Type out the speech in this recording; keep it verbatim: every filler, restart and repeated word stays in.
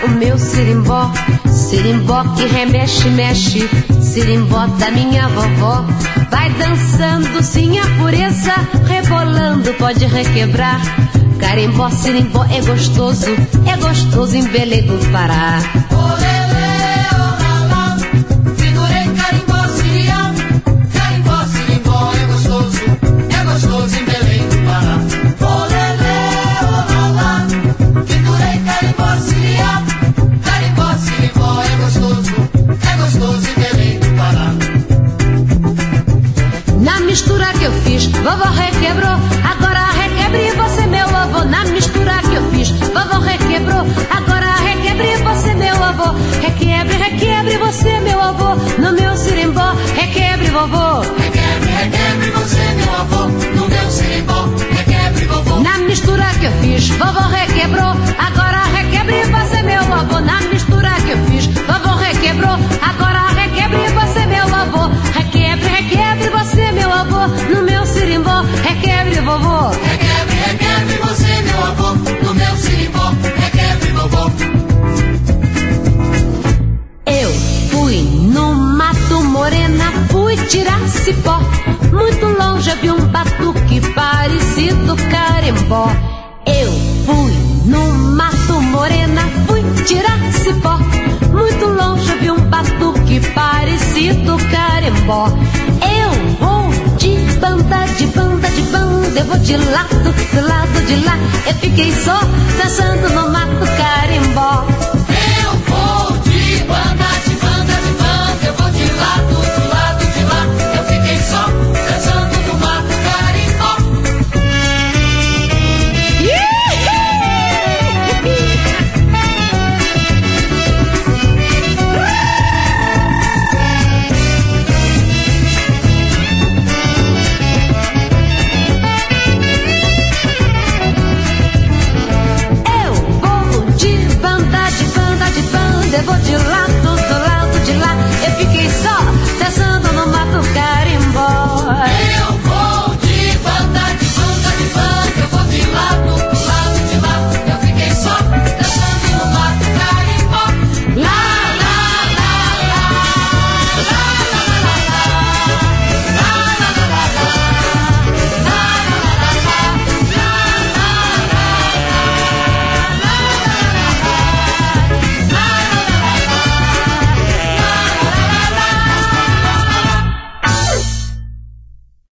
o meu sirimbó, sirimbó que remexe, mexe, sirimbó da minha vovó. Vai dançando, sim, a pureza, rebolando, pode requebrar. Carimbó, sirimbó é gostoso, é gostoso em Belém do Pará. Vovó requebrou, agora requebre você, meu avô. Na mistura que eu fiz, vovó requebrou, agora requebre você, meu avô. Requebre, requebre você, meu avô. No meu sirimbó, requebre, vovô. Requebre, requebre você, meu avô. No meu sirimbó, requebre, vovô. Na mistura que eu fiz, vovó requebrou, agora requebre você, meu avô. Na mistura que eu fiz, vovó requebrou, agora requebre você, meu avô. Requebre, requebre você, meu avô. No meu sirimbó, requebre, vovô. Requebre, requebre você, meu avô. No meu sirimbó, requebre, vovô. Eu fui no mato, morena, fui tirar cipó. Muito longe vi um batuque parecido carimbó. Eu fui no mato, morena, fui tirar cipó. Muito longe vi um batuque parecido carimbó. Eu vou de banda, de banda, de banda, eu vou de lado, do lado de lá. Eu fiquei só dançando no mato carimbó. Eu vou de banda, de banda, de banda, eu vou de lado, do lado de lá. Eu fiquei só dançando no mato carimbó. Eu vou de banda, de banda, de banda, eu vou de lado,